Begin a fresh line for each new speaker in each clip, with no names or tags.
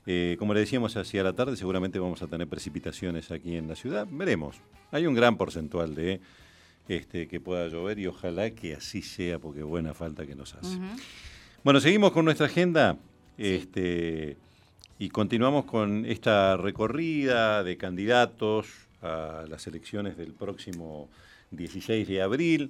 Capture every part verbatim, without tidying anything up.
Eh, como le decíamos, hacia la tarde seguramente vamos a tener precipitaciones aquí en la ciudad. Veremos. Hay un gran porcentual de este, que pueda llover y ojalá que así sea porque buena falta que nos hace. Uh-huh. Bueno, seguimos con nuestra agenda este, y continuamos con esta recorrida de candidatos a las elecciones del próximo dieciséis de abril.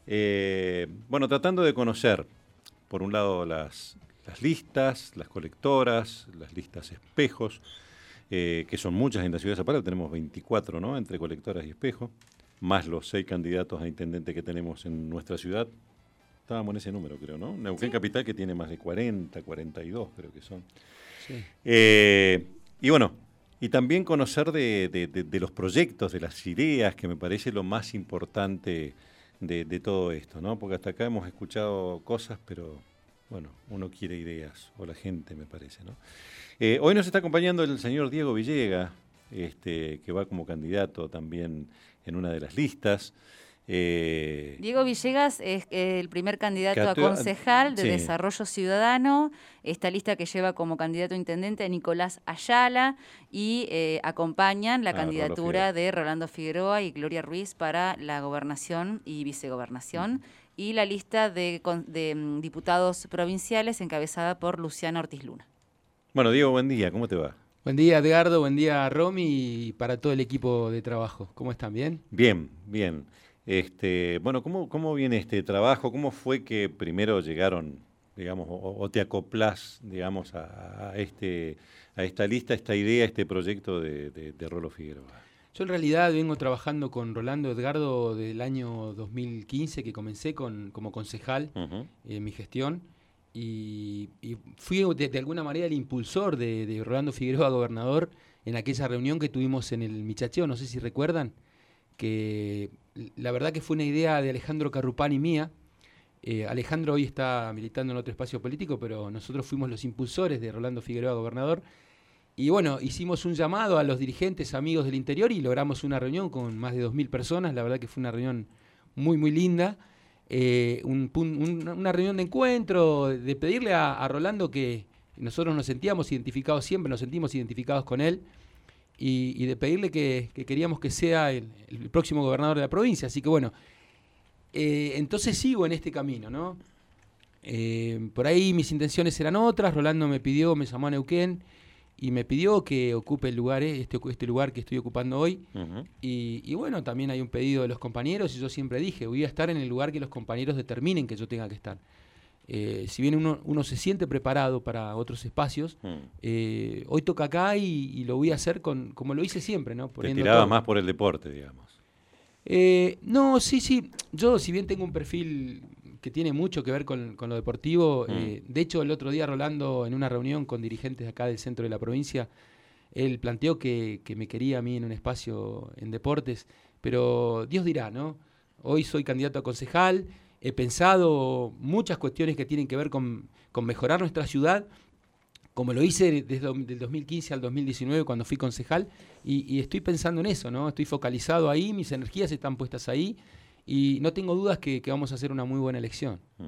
Eh, bueno, tratando de conocer, por un lado, las... las listas, las colectoras, las listas espejos, eh, que son muchas en la ciudad de Zapala, tenemos veinticuatro, ¿no?, entre colectoras y espejos, más los seis candidatos a intendente que tenemos en nuestra ciudad. Estábamos en ese número, creo, ¿no? Neuquén sí. Capital, que tiene más de cuarenta, cuarenta y dos, creo que son. Sí. Eh, y bueno, y también conocer de, de, de, de los proyectos, de las ideas, que me parece lo más importante de, de todo esto, ¿no? Porque hasta acá hemos escuchado cosas, pero... bueno, uno quiere ideas, o la gente, me parece, ¿no? Eh, hoy nos está acompañando el señor Diego Villegas, este, que va como candidato también en una de las listas.
Eh, Diego Villegas es el primer candidato a concejal de sí. Desarrollo Ciudadano, esta lista que lleva como candidato a intendente a Nicolás Ayala y eh, acompañan la ah, candidatura de Rolando Figueroa y Gloria Ruiz para la gobernación y vicegobernación. Uh-huh. Y la lista de, de um, diputados provinciales encabezada por Luciano Ortiz Luna.
Bueno, Diego, buen día, ¿cómo te va?
Buen día, Edgardo, buen día, Romy, y para todo el equipo de trabajo. ¿Cómo están? ¿Bien?
Bien, bien. Este, bueno, ¿cómo, ¿cómo viene este trabajo? ¿Cómo fue que primero llegaron, digamos, o, o te acoplás, digamos, a, a, este, a esta lista, a esta idea, a este proyecto de, de, de Rolo Figueroa?
Yo en realidad vengo trabajando con Rolando Edgardo del año dos mil quince, que comencé con, como concejal uh-huh. en mi gestión, y, y fui de, de alguna manera el impulsor de, de Rolando Figueroa gobernador en aquella reunión que tuvimos en el Michacheo, no sé si recuerdan, que la verdad que fue una idea de Alejandro Carrupani y mía. Eh, Alejandro hoy está militando en otro espacio político, pero nosotros fuimos los impulsores de Rolando Figueroa gobernador. Y bueno, hicimos un llamado a los dirigentes amigos del interior y logramos una reunión con más de dos mil personas. La verdad que fue una reunión muy, muy linda. Eh, un, un, una reunión de encuentro, de pedirle a, a Rolando que nosotros nos sentíamos identificados siempre, nos sentimos identificados con él, y, y de pedirle que, que queríamos que sea el, el próximo gobernador de la provincia. Así que bueno, eh, entonces sigo en este camino, ¿no? Eh, por ahí mis intenciones eran otras. Rolando me pidió, me llamó a Neuquén, y me pidió que ocupe el lugar, este, este lugar que estoy ocupando hoy. Uh-huh. y, y bueno, también hay un pedido de los compañeros, y yo siempre dije, voy a estar en el lugar que los compañeros determinen que yo tenga que estar. Eh, si bien uno, uno se siente preparado para otros espacios, uh-huh. eh, hoy toca acá y, y lo voy a hacer con, como lo hice siempre, ¿no?
Te tirabas más por el deporte, digamos.
Eh, no, sí, sí. Yo, si bien tengo un perfil que tiene mucho que ver con, con lo deportivo, mm. eh, de hecho el otro día Rolando, en una reunión con dirigentes acá del centro de la provincia, él planteó que, que me quería a mí en un espacio en deportes, pero Dios dirá, ¿no? Hoy soy candidato a concejal, he pensado muchas cuestiones que tienen que ver con, con mejorar nuestra ciudad, como lo hice desde el dos mil quince al dos mil diecinueve cuando fui concejal, y, y estoy pensando en eso, ¿no? Estoy focalizado ahí, mis energías están puestas ahí, y no tengo dudas que, que vamos a hacer una muy buena elección.
Mm.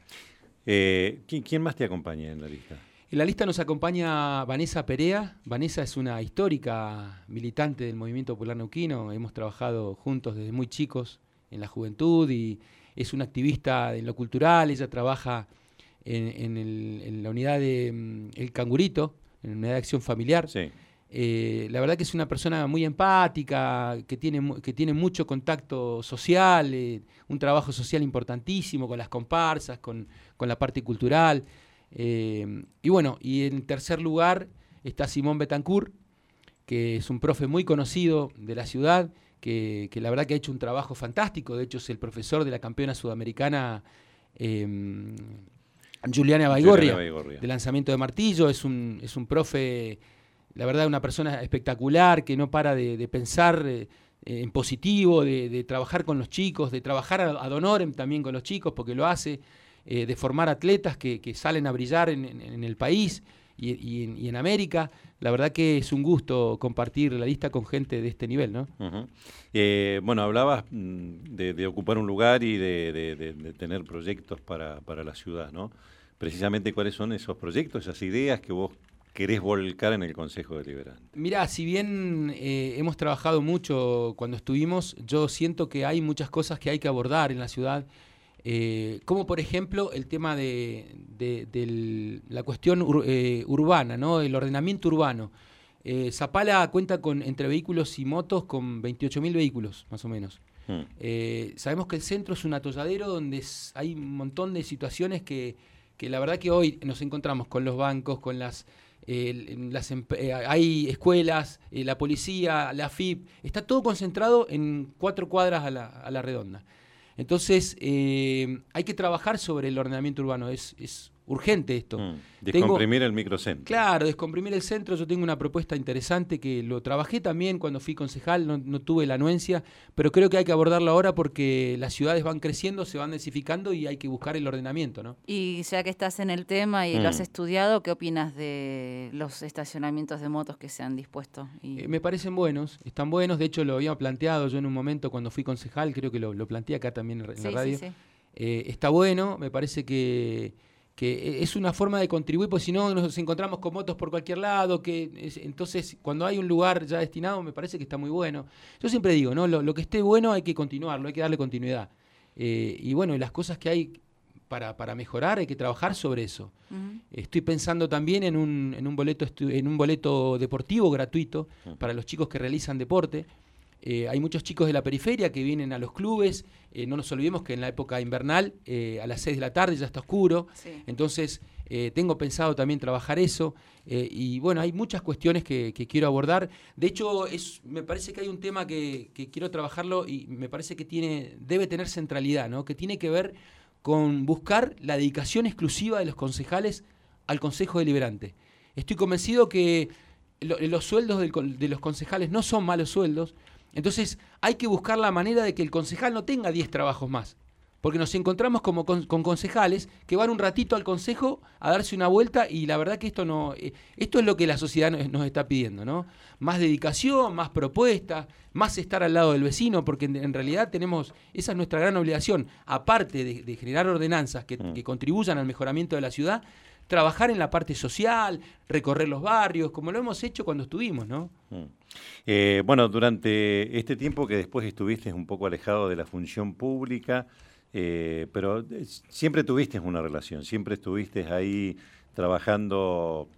Eh, ¿quién, ¿Quién más te acompaña en la lista?
En la lista nos acompaña Vanessa Perea. Vanessa es una histórica militante del Movimiento Popular Neuquino. Hemos trabajado juntos desde muy chicos en la juventud, y es una activista en lo cultural. Ella trabaja en, en, el, en la unidad de um, El Cangurito, en la unidad de acción familiar.
Sí.
Eh, la verdad que es una persona muy empática, que tiene, que tiene mucho contacto social, eh, un trabajo social importantísimo con las comparsas, con, con la parte cultural. Eh, y bueno, y en tercer lugar está Simón Betancourt, que es un profe muy conocido de la ciudad, que, que la verdad que ha hecho un trabajo fantástico. De hecho es el profesor de la campeona sudamericana eh, Juliana Baigorria, de lanzamiento de martillo. Es un, es un profe, la verdad, una persona espectacular, que no para de, de pensar eh, en positivo, de, de trabajar con los chicos, de trabajar ad honorem también con los chicos, porque lo hace, eh, de formar atletas que, que salen a brillar en, en, en el país y, y, en, y en América. La verdad que es un gusto compartir la lista con gente de este nivel, ¿no?
Uh-huh. eh, bueno, hablabas de, de ocupar un lugar y de, de, de, de tener proyectos para, para la ciudad, ¿no? Precisamente, ¿cuáles son esos proyectos, esas ideas que vos querés volcar en el Consejo Deliberante?
Mirá, si bien eh, hemos trabajado mucho cuando estuvimos, yo siento que hay muchas cosas que hay que abordar en la ciudad, eh, como por ejemplo el tema de, de, de la cuestión ur, eh, urbana, ¿no? El ordenamiento urbano. Eh, Zapala cuenta con, entre vehículos y motos, con veintiocho mil vehículos, más o menos. Hmm. Eh, sabemos que el centro es un atolladero donde es, hay un montón de situaciones que, que la verdad que hoy nos encontramos con los bancos, con las... Eh, las, eh, hay escuelas, eh, la policía, la F I P, está todo concentrado en cuatro cuadras a la, a la redonda. Entonces, eh, hay que trabajar sobre el ordenamiento urbano, es, es urgente esto. Mm,
descomprimir
tengo,
el microcentro.
Claro, descomprimir el centro. Yo tengo una propuesta interesante que lo trabajé también cuando fui concejal, no, no tuve la anuencia, pero creo que hay que abordarlo ahora porque las ciudades van creciendo, se van densificando y hay que buscar el ordenamiento, ¿no?
Y ya que estás en el tema y mm. lo has estudiado, ¿qué opinas de los estacionamientos de motos que se han dispuesto? Y...
Eh, me parecen buenos, están buenos. De hecho, lo había planteado yo en un momento cuando fui concejal, creo que lo, lo planteé acá también en sí, la radio. Sí, sí. Eh, está bueno, me parece que... que es una forma de contribuir, porque si no nos encontramos con motos por cualquier lado, que es, entonces cuando hay un lugar ya destinado me parece que está muy bueno. Yo siempre digo, ¿no? lo, lo que esté bueno hay que continuarlo, hay que darle continuidad. Eh, y bueno, y las cosas que hay para, para mejorar hay que trabajar sobre eso. Uh-huh. Estoy pensando también en un, en un boleto estu- en un boleto deportivo gratuito uh-huh. para los chicos que realizan deporte. Eh, hay muchos chicos de la periferia que vienen a los clubes, eh, no nos olvidemos que en la época invernal eh, a las seis de la tarde ya está oscuro, sí. Entonces eh, tengo pensado también trabajar eso eh, y bueno, hay muchas cuestiones que, que quiero abordar. De hecho, es, me parece que hay un tema que, que quiero trabajarlo y me parece que tiene, debe tener centralidad, ¿no? Que tiene que ver con buscar la dedicación exclusiva de los concejales al Consejo Deliberante. Estoy convencido que lo, los sueldos del, de los concejales no son malos sueldos. Entonces hay que buscar la manera de que el concejal no tenga diez trabajos más, porque nos encontramos como con, con concejales que van un ratito al consejo a darse una vuelta y la verdad que esto no, eh, esto es lo que la sociedad nos, nos está pidiendo, ¿no? Más dedicación, más propuestas, más estar al lado del vecino, porque en, en realidad tenemos, esa es nuestra gran obligación, aparte de, de generar ordenanzas que, mm. que contribuyan al mejoramiento de la ciudad, trabajar en la parte social, recorrer los barrios, como lo hemos hecho cuando estuvimos, ¿no?
Mm. Eh, bueno, durante este tiempo que después estuviste un poco alejado de la función pública, eh, pero siempre tuviste una relación, siempre estuviste ahí trabajando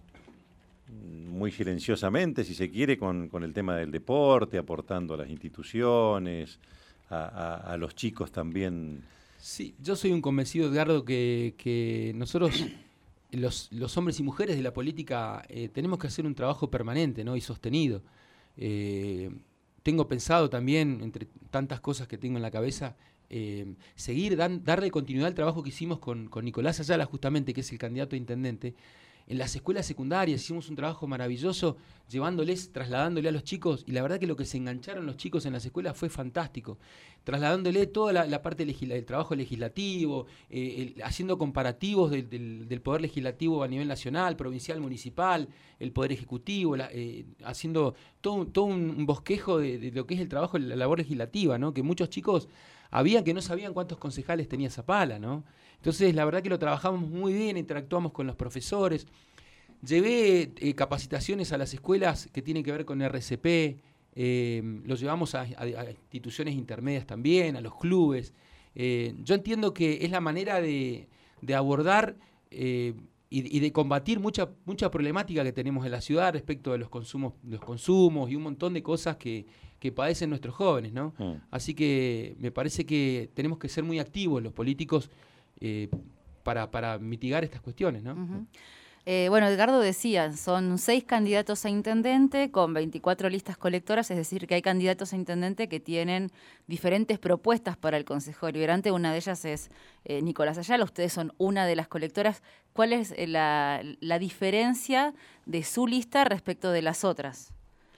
muy silenciosamente, si se quiere, con, con el tema del deporte, aportando a las instituciones, a, a, a los chicos también.
Sí, yo soy un convencido, Edgardo, que, que nosotros... Los, los hombres y mujeres de la política eh, tenemos que hacer un trabajo permanente, ¿no? Y sostenido. Eh, tengo pensado también, entre tantas cosas que tengo en la cabeza, eh, seguir, dan, darle continuidad al trabajo que hicimos con, con Nicolás Ayala, justamente, que es el candidato a intendente. En las escuelas secundarias hicimos un trabajo maravilloso, llevándoles, trasladándole a los chicos, y la verdad que lo que se engancharon los chicos en las escuelas fue fantástico, trasladándole toda la, la parte legisla, del trabajo legislativo, eh, el, haciendo comparativos del, del, del poder legislativo a nivel nacional, provincial, municipal, el poder ejecutivo, la, eh, haciendo todo, todo un bosquejo de, de lo que es el trabajo, la labor legislativa, ¿no? Que muchos chicos había que no sabían cuántos concejales tenía Zapala, ¿no? Entonces, la verdad que lo trabajamos muy bien, interactuamos con los profesores. Llevé eh, capacitaciones a las escuelas que tienen que ver con R C P, eh, los llevamos a, a, a instituciones intermedias también, a los clubes. Eh, yo entiendo que es la manera de, de abordar eh, y, y de combatir mucha, mucha problemática que tenemos en la ciudad respecto de los consumos, los consumos y un montón de cosas que, que padecen nuestros jóvenes, ¿no? Mm. Así que me parece que tenemos que ser muy activos los políticos eh, para, para mitigar estas cuestiones, ¿no?
Uh-huh. Eh, bueno, Edgardo decía, son seis candidatos a intendente con veinticuatro listas colectoras, es decir, que hay candidatos a intendente que tienen diferentes propuestas para el Consejo Deliberante. Una de ellas es eh, Nicolás Ayala, ustedes son una de las colectoras. ¿Cuál es la, la diferencia de su lista respecto de las otras?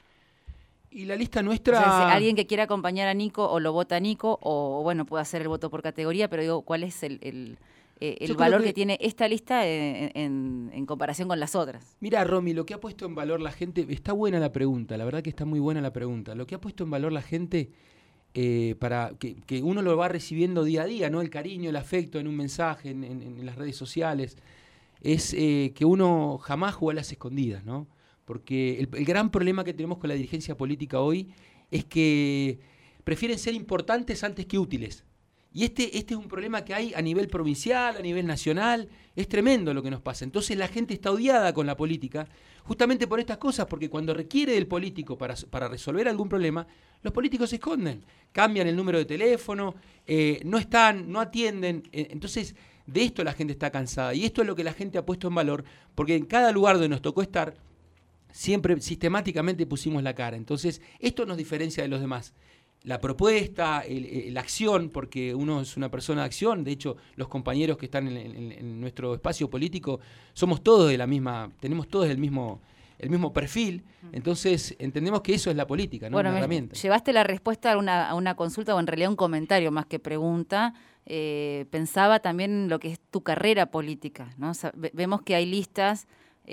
Y la lista nuestra...
O sea, si alguien que quiera acompañar a Nico o lo vota a Nico, o bueno, puede hacer el voto por categoría, pero digo, ¿cuál es el... el Eh, el valor que... que tiene esta lista en, en, en comparación con las otras?
Mira, Romy, lo que ha puesto en valor la gente, está buena la pregunta, la verdad que está muy buena la pregunta. Lo que ha puesto en valor la gente, eh, para que, que uno lo va recibiendo día a día, ¿no? El cariño, el afecto en un mensaje, en, en, en las redes sociales. es eh, que uno jamás juega a las escondidas, ¿no? Porque el, el gran problema que tenemos con la dirigencia política hoy es que prefieren ser importantes antes que útiles. Y este, este es un problema que hay a nivel provincial, a nivel nacional. Es tremendo lo que nos pasa. Entonces la gente está odiada con la política justamente por estas cosas, porque cuando requiere del político para, para resolver algún problema, los políticos se esconden, cambian el número de teléfono, eh, no están, no atienden. Eh, entonces de esto la gente está cansada. Y esto es lo que la gente ha puesto en valor, porque en cada lugar donde nos tocó estar, siempre sistemáticamente pusimos la cara. Entonces esto nos diferencia de los demás. La propuesta, el, el, la acción, porque uno es una persona de acción. De hecho, los compañeros que están en, en, en nuestro espacio político somos todos de la misma, tenemos todos el mismo, el mismo perfil. Entonces, entendemos que eso es la política, ¿no?
Bueno,
una
me
herramienta.
Llevaste la respuesta a una, a una consulta, o en realidad un comentario más que pregunta. Eh, pensaba también en lo que es tu carrera política, ¿no? O sea, vemos que hay listas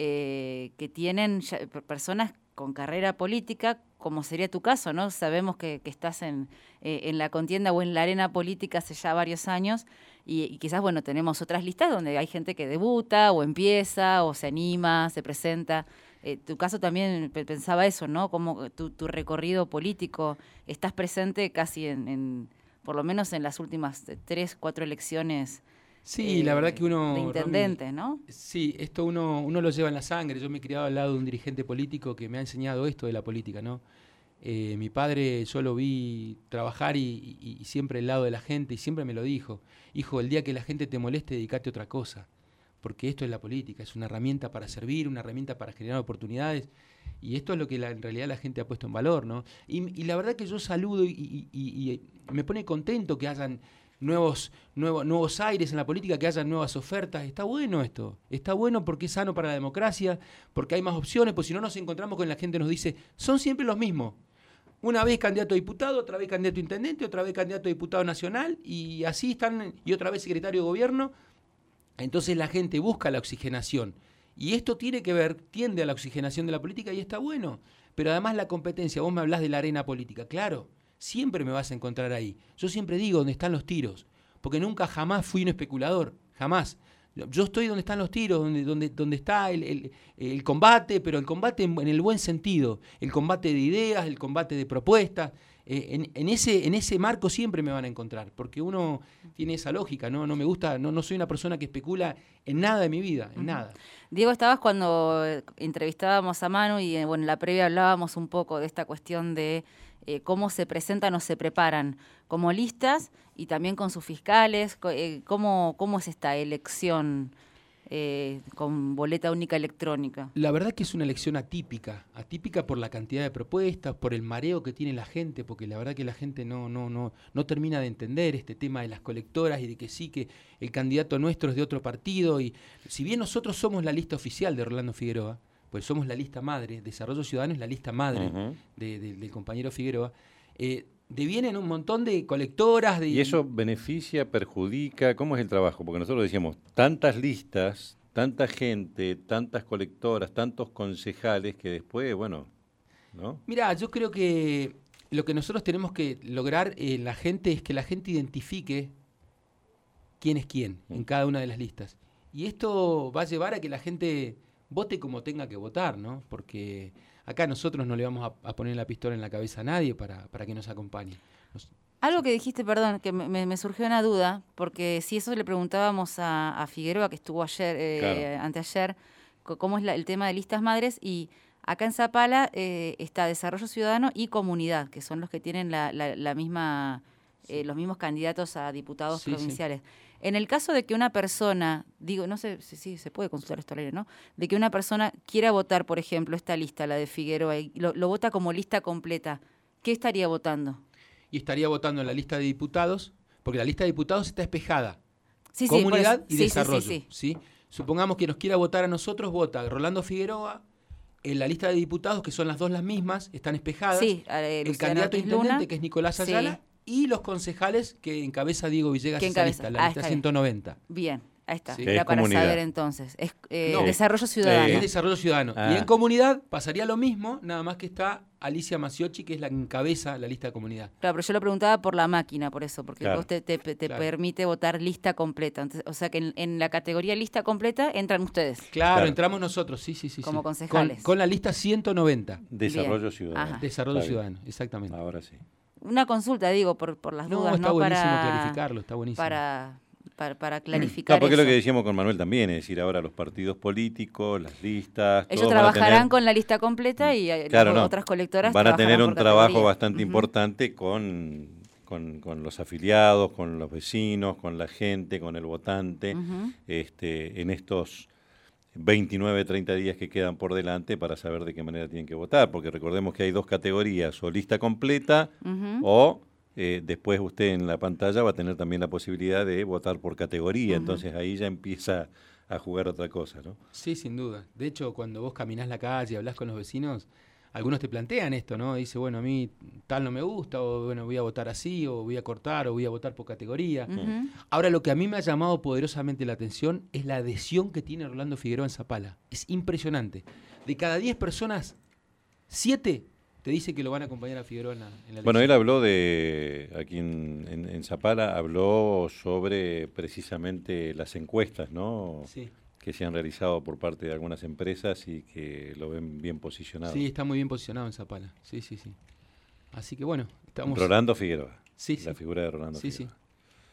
eh, que tienen ya, personas con carrera política, como sería tu caso, ¿no? Sabemos que, que estás en, eh, en la contienda o en la arena política hace ya varios años y, y quizás, bueno, tenemos otras listas donde hay gente que debuta o empieza o se anima, se presenta. Eh, tu caso también pensaba eso, ¿no? Como tu, tu recorrido político, estás presente casi en, en, por lo menos en las últimas tres, cuatro elecciones.
Sí,
eh,
la verdad que uno...
de intendente,
Romy,
¿no?
Sí, esto uno, uno lo lleva en la sangre. Yo me he criado al lado de un dirigente político que me ha enseñado esto de la política, ¿no? Eh, mi padre, yo lo vi trabajar y, y, y siempre al lado de la gente, y siempre me lo dijo: hijo, el día que la gente te moleste, dedicate a otra cosa, porque esto es la política, es una herramienta para servir, una herramienta para generar oportunidades, y esto es lo que la, en realidad la gente ha puesto en valor, ¿no? Y, y la verdad que yo saludo y, y, y, y me pone contento que hayan nuevos, nuevos, nuevos aires en la política, que haya nuevas ofertas. Está bueno esto, está bueno porque es sano para la democracia, porque hay más opciones, pues si no nos encontramos con la gente nos dice, son siempre los mismos. Una vez candidato a diputado, otra vez candidato a intendente, otra vez candidato a diputado nacional, y así están, y otra vez secretario de gobierno. Entonces la gente busca la oxigenación. Y esto tiene que ver, tiende a la oxigenación de la política y está bueno. Pero además la competencia, vos me hablás de la arena política, claro, siempre me vas a encontrar ahí. Yo siempre digo dónde están los tiros, porque nunca jamás fui un especulador, jamás. Yo estoy donde están los tiros, donde, donde, donde está el, el, el combate, pero el combate en, en el buen sentido, el combate de ideas, el combate de propuestas. Eh, en, en, ese, en ese marco siempre me van a encontrar, porque uno tiene esa lógica, ¿no? No me gusta, no, no soy una persona que especula en nada de mi vida, en uh-huh. nada.
Diego, estabas cuando entrevistábamos a Manu y bueno, en la previa hablábamos un poco de esta cuestión de eh, cómo se presentan o se preparan como listas y también con sus fiscales, eh, cómo, cómo es esta elección eh, con boleta única electrónica.
La verdad que es una elección atípica, atípica por la cantidad de propuestas, por el mareo que tiene la gente, porque la verdad que la gente no, no, no, no termina de entender este tema de las colectoras y de que sí, que el candidato nuestro es de otro partido, y si bien nosotros somos la lista oficial de Rolando Figueroa, pues somos la lista madre, Desarrollo Ciudadano es la lista madre uh-huh. de, de, del compañero Figueroa, eh, devienen un montón de colectoras. De...
¿Y eso beneficia, perjudica? ¿Cómo es el trabajo? Porque nosotros decíamos, tantas listas, tanta gente, tantas colectoras, tantos concejales que después, bueno, ¿no?
Mirá, yo creo que lo que nosotros tenemos que lograr en la gente es que la gente identifique quién es quién uh-huh. en cada una de las listas. Y esto va a llevar a que la gente vote como tenga que votar, ¿no? Porque acá nosotros no le vamos a, a poner la pistola en la cabeza a nadie para, para que nos acompañe. Nos...
Algo que dijiste, perdón, que me, me surgió una duda, porque si eso le preguntábamos a, a Figueroa, que estuvo ayer, eh, claro. anteayer, cómo es la, el tema de listas madres, y acá en Zapala eh, está Desarrollo Ciudadano y Comunidad, que son los que tienen la, la, la misma, eh, los mismos candidatos a diputados sí, provinciales. Sí. En el caso de que una persona, digo, no sé si sí, se puede consultar esto al aire, ¿no? De que una persona quiera votar, por ejemplo, esta lista, la de Figueroa, y lo, lo vota como lista completa, ¿qué estaría votando?
Y estaría votando en la lista de diputados, porque la lista de diputados está espejada.
Sí,
Comunidad
sí,
y
sí,
desarrollo.
Sí, sí,
sí. ¿sí? Supongamos que nos quiera votar a nosotros, vota Rolando Figueroa. En la lista de diputados, que son las dos las mismas, están espejadas.
Sí, eh,
el candidato a intendente,
Luna,
que es Nicolás Ayala. Sí. Y los concejales que encabeza Diego Villegas esa lista, la
ah,
lista ciento noventa.
Bien, Ahí está,
Sí.
era
Es
para
comunidad.
saber entonces. Es eh,
No.
Desarrollo Ciudadano.
Es Desarrollo Ciudadano.
Ah.
Y en comunidad pasaría lo mismo, nada más que está Alicia Maciocchi, que es la que encabeza la lista de comunidad.
Claro, pero yo lo preguntaba por la máquina, por eso, porque
Claro.
vos te, te, te
Claro.
permite votar lista completa. Entonces, o sea que en, en la categoría lista completa entran ustedes.
Claro,
Claro.
entramos nosotros, sí, sí, sí.
Como
sí.
concejales.
Con, con la lista ciento noventa.
Desarrollo
Bien.
ciudadano.
Ajá.
Desarrollo
Está bien.
Ciudadano, exactamente.
Ahora sí.
Una consulta, digo, por, por las
No,
dudas,
está
¿no?
buenísimo
Para,
clarificarlo, está buenísimo.
para, para, para clarificar
No, porque es lo
eso.
que decíamos con Manuel también, es decir, ahora los partidos políticos, las listas...
Ellos
todos van a
trabajarán
tener-
con la lista completa y eh,
Claro,
las
no.
otras colectoras
van a tener
trabajarán
un
por
trabajo
categoría.
bastante
Ujú.
importante con, con, con los afiliados, con los vecinos, con la gente, con el votante,
Ujú.
este, en estos veintinueve, treinta días que quedan por delante para saber de qué manera tienen que votar, porque recordemos que hay dos categorías, o lista completa
Ujú.
o eh, después usted en la pantalla va a tener también la posibilidad de votar por categoría,
Ujú.
entonces ahí ya empieza a jugar otra cosa, ¿no?
Sí, sin duda. De hecho, cuando vos caminás la calle y hablás con los vecinos, algunos te plantean esto, ¿no? Dice, bueno, a mí tal no me gusta, o bueno, voy a votar así, o voy a cortar, o voy a votar por categoría.
Ujú.
Ahora, lo que a mí me ha llamado poderosamente la atención es la adhesión que tiene Rolando Figueroa en Zapala. Es impresionante. De cada diez personas, siete te dice que lo van a acompañar a Figueroa en la, en la
Bueno, él
elección.
habló de, aquí en, en, en Zapala, habló sobre precisamente las encuestas, ¿no?
Sí,
Que se han realizado por parte de algunas empresas y que lo ven bien posicionado.
sí, está muy bien posicionado en Zapala. Sí, sí, sí. Así que bueno, estamos...
Rolando Figueroa,
Sí,
la
sí.
figura de Rolando
Sí,
Figueroa.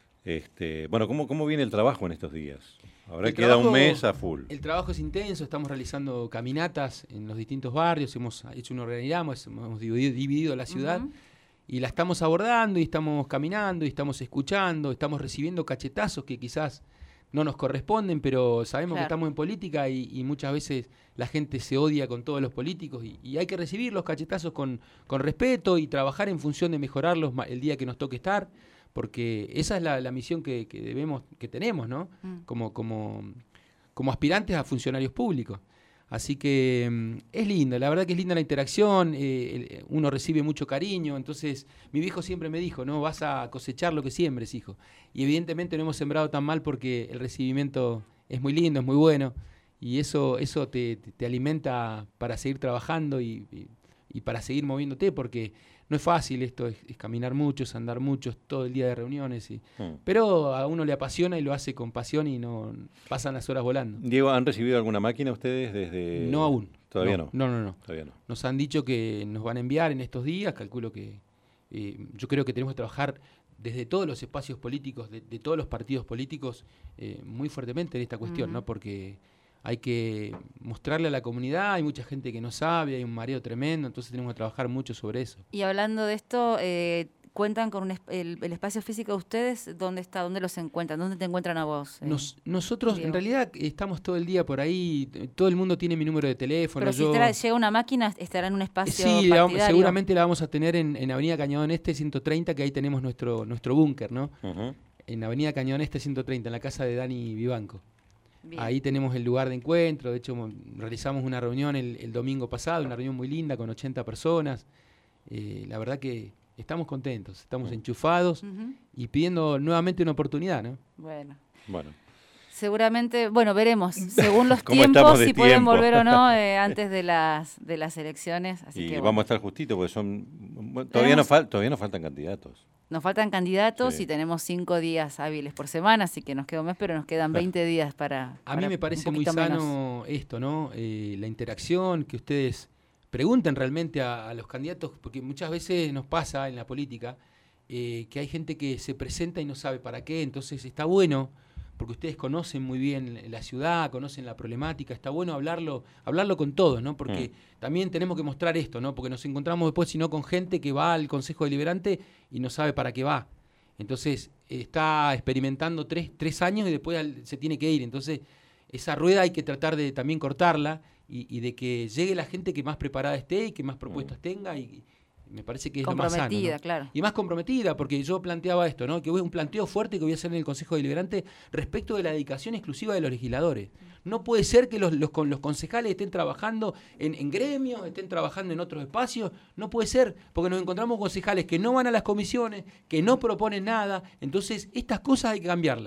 Este, bueno, ¿cómo, ¿cómo viene el trabajo en estos días? Ahora
El
queda
trabajo-
un mes a full.
El trabajo es intenso, estamos realizando caminatas en los distintos barrios, hemos hecho un organigrama, hemos dividido, dividido la ciudad
Ujú.
y la estamos abordando y estamos caminando y estamos escuchando, estamos recibiendo cachetazos que quizás no nos corresponden, pero sabemos
Claro.
que estamos en política y, y muchas veces la gente se odia con todos los políticos y, y hay que recibir los cachetazos con, con respeto y trabajar en función de mejorarlos ma- el día que nos toque estar, porque esa es la, la misión que, que debemos, que tenemos, ¿no?
Mm.
Como, como, como aspirantes a funcionarios públicos. Así que mm, es lindo, la verdad que es linda la interacción, eh, el- uno recibe mucho cariño, entonces mi viejo siempre me dijo, no, vas a cosechar lo que siembres, hijo. Y evidentemente no hemos sembrado tan mal porque el recibimiento es muy lindo, es muy bueno, y eso, eso te, te- te alimenta para seguir trabajando y, y- y para seguir moviéndote, porque no es fácil esto, es, es caminar mucho, es andar mucho, es todo el día de reuniones, y,
Mm.
pero a uno le apasiona y lo hace con pasión y no pasan las horas volando.
Diego, ¿han recibido alguna máquina ustedes desde...?
No aún.
Todavía no.
No, no, no.
Todavía no.
Nos han dicho que nos van a enviar en estos días, calculo que eh, yo creo que tenemos que trabajar desde todos los espacios políticos, de, de todos los partidos políticos, eh, muy fuertemente en esta cuestión,
Ujú.
¿no? Porque hay que mostrarle a la comunidad, hay mucha gente que no sabe, hay un mareo tremendo, entonces tenemos que trabajar mucho sobre eso.
Y hablando de esto, eh, ¿cuentan con un es- el, el espacio físico de ustedes? ¿Dónde está? ¿Dónde los encuentran? ¿Dónde te encuentran a vos? eh?
Nos- nosotros,
Diego.
en realidad, estamos todo el día por ahí, t- todo el mundo tiene mi número de teléfono.
Pero si
yo-
tra- llega una máquina, estará en un espacio
Sí, la vamos-
partidario.
seguramente la vamos a tener en, en Avenida Cañadón Este ciento treinta, que ahí tenemos nuestro, nuestro búnker, ¿no?
Ujú.
En Avenida Cañadón Este ciento treinta, en la casa de Dani Vivanco.
Bien.
Ahí tenemos el lugar de encuentro, de hecho mo- realizamos una reunión el, el domingo pasado, una reunión muy linda con ochenta personas. Eh, la verdad que estamos contentos, estamos enchufados
Ujú.
y pidiendo nuevamente una oportunidad, ¿no?
Bueno.
Bueno.
Seguramente, bueno, veremos, según los
¿Cómo estamos
tiempos,
de
si pueden
tiempo?
volver o no eh, antes de las de las elecciones. Así
Y
que
vamos a
bueno.
estar justitos porque son... bueno, todavía,
Tenemos-
no fal- todavía nos faltan candidatos.
Nos faltan candidatos
Sí.
y tenemos cinco días hábiles por semana, así que nos queda un mes, pero nos quedan veinte días para.
A mí
para
me
un
parece muy
poquito menos.
sano esto, ¿no? Eh, la interacción, que ustedes pregunten realmente a, a los candidatos, porque muchas veces nos pasa en la política eh, que hay gente que se presenta y no sabe para qué, entonces está bueno, porque ustedes conocen muy bien la ciudad, conocen la problemática, está bueno hablarlo, hablarlo con todos, ¿no? Porque
Mm.
también tenemos que mostrar esto, ¿no? Porque nos encontramos después, sino con gente que va al Consejo Deliberante y no sabe para qué va. Entonces, eh, está experimentando tres, tres años y después al- se tiene que ir. Entonces, esa rueda hay que tratar de también cortarla y, y de que llegue la gente que más preparada esté y que más propuestas tenga y, y me parece que es lo más sano, ¿no?
Comprometida, claro.
Y más comprometida, porque yo planteaba esto, ¿no? Que hubo un planteo fuerte que voy a hacer en el Consejo Deliberante respecto de la dedicación exclusiva de los legisladores. No puede ser que los, los, con- los concejales estén trabajando en, en gremios, estén trabajando en otros espacios. No puede ser, porque nos encontramos concejales que no van a las comisiones, que no proponen nada. Entonces, estas cosas hay que cambiarlas.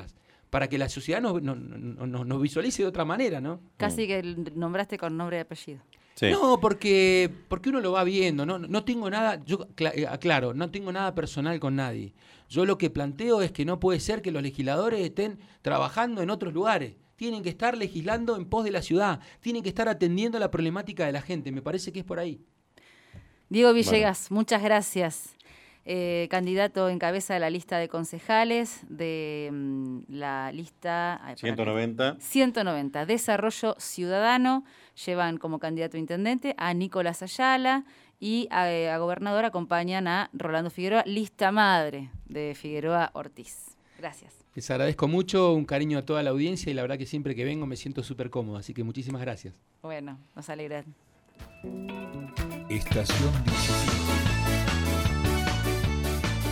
para que la sociedad nos, nos, nos, nos visualice de otra manera, ¿no?
Casi que nombraste con nombre y apellido.
Sí. No, porque, porque uno lo va viendo, no, no tengo nada, yo aclaro, no tengo nada personal con nadie. Yo lo que planteo es que no puede ser que los legisladores estén trabajando en otros lugares. Tienen que estar legislando en pos de la ciudad, tienen que estar atendiendo la problemática de la gente, me parece que es por ahí.
Diego Villegas, bueno. Muchas gracias. Eh, candidato en cabeza de la lista de concejales de um, la lista ay,
ciento noventa.
ciento noventa, Desarrollo Ciudadano. Llevan como candidato a intendente a Nicolás Ayala y a, a gobernador acompañan a Rolando Figueroa, lista madre de Figueroa Ortiz. Gracias.
Les agradezco mucho, un cariño a toda la audiencia y la verdad que siempre que vengo me siento súper cómodo, así que muchísimas gracias.
Bueno, nos alegran.
Estación diecisiete.